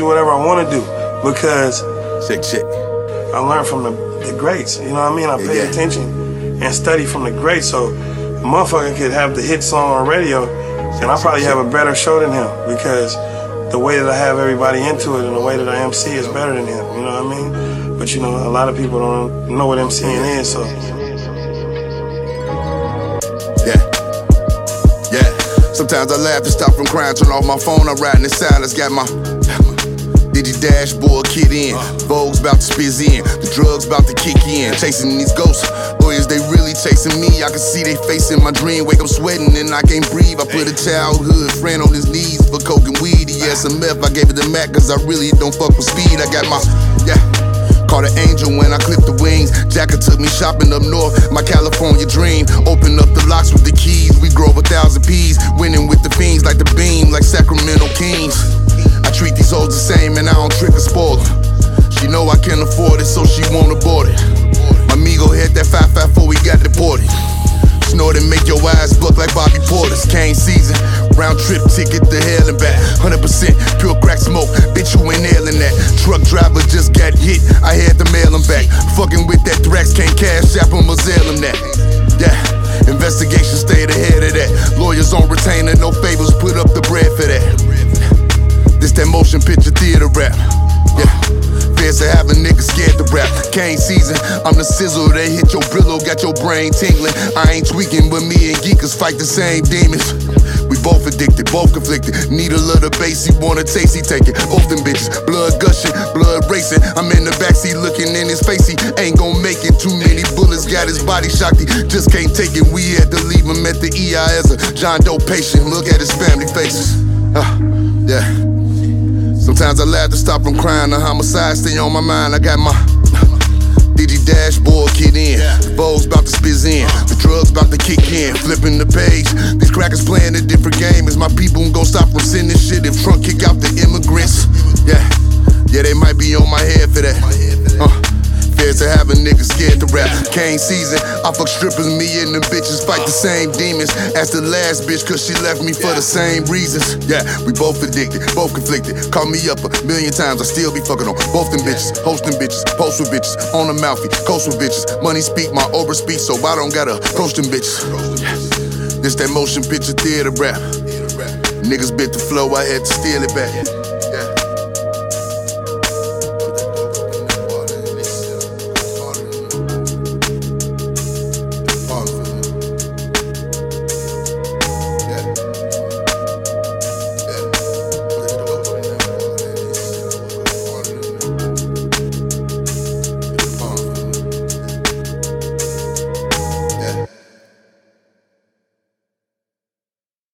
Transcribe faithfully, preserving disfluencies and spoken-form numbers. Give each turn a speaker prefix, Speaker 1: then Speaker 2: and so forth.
Speaker 1: whatever I want to do because
Speaker 2: check, check.
Speaker 1: I learned from the, the greats. You know what I mean? I pay
Speaker 2: yeah.
Speaker 1: attention and study from the greats. So a motherfucker could have the hit song on radio, and I probably have a better show than him because the way that I have everybody into it and the way that I M C is better than him. You know what I mean? But you know, a lot of people don't know what MCing is. So
Speaker 2: yeah, yeah. Sometimes I laugh to stop from crying. Turn off my phone. I'm riding in silence. Got my Digi dashboard kid in, Vogue's about to spizz in, the drugs about to kick in. Chasing these ghosts, lawyers they really chasing me. I can see they face in my dream. Wake up sweating and I can't breathe. I put a childhood friend on his knees for coke and weed. The S M F I gave it the Mac cause I really don't fuck with speed. I got my, yeah. Caught an angel when I clipped the wings. Jacket took me shopping up north, my California dream. Open up the locks with the keys. We grow a thousand peas, winning with the fiends like the beam, like Sacramento Kings. I treat these hoes the same and I don't trick or spoil her. She know I can't afford it, so she won't abort it. My Migo hit that five five four, we got deported. Snort and make your eyes buck like Bobby Porter's. Cane season, round trip ticket to hell and back. one hundred percent pure crack smoke, bitch you ain't nailing that. Truck driver just got hit, I had to mail him back. Fucking with that Thrax, can't cash app him or sell him that. Yeah, investigation stayed ahead of that. Lawyers on retainer, no favors, put up the bread for that. This that motion picture theater rap. Yeah, fears to have a nigga scared to rap. Cane season, I'm the sizzle, they hit your brillo, got your brain tingling. I ain't tweaking, but me and geekers fight the same demons. We both addicted, both conflicted. Need a little bass, he want a taste, he take it. Both them bitches, blood gushing, blood racing. I'm in the backseat looking in his face, he ain't gon' make it. Too many bullets, got his body shocked, he just can't take it. We had to leave him at the E I as a John Doe patient. Look at his family faces. Uh, yeah. Sometimes I laugh to stop from crying. The homicide stay on my mind. I got my Digi dashboard kid in, the Vogue's about to spizz in, the drugs about to kick in. Flipping the page, these crackers playing a different game. Is my people gon' stop from sending shit if Trump kick out the immigrants? Yeah, yeah, they might be on my head for that. Uh. Fears to have a nigga scared to rap. Cane season, I fuck strippers, me and them bitches fight the same demons. As the last bitch, cause she left me for the same reasons. Yeah, we both addicted, both conflicted. Call me up a million times, I still be fucking on both them bitches. Hosting bitches, post with bitches, on the mouthy, coast with bitches. Money speak, my over speak, so I don't gotta approach them bitches. This that motion picture theater rap. Niggas bit the flow, I had to steal it back.